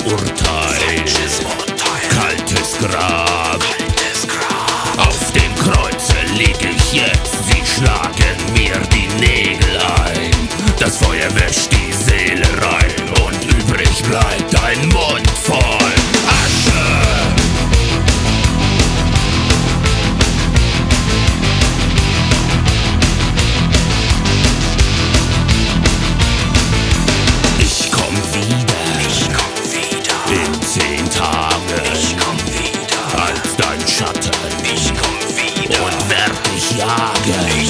Urteil. Kaltes Grab. Auf dem Kreuze lieg ich jetzt, sie schlagen mir die Nägel ein. Das Feuer wäscht die Seele rein und übrig bleibt ein Mund voll Asche. Ich komm wieder in 10 Tagen. Ich komm wieder als dein Schatten Ich komm wieder und werd dich jagen.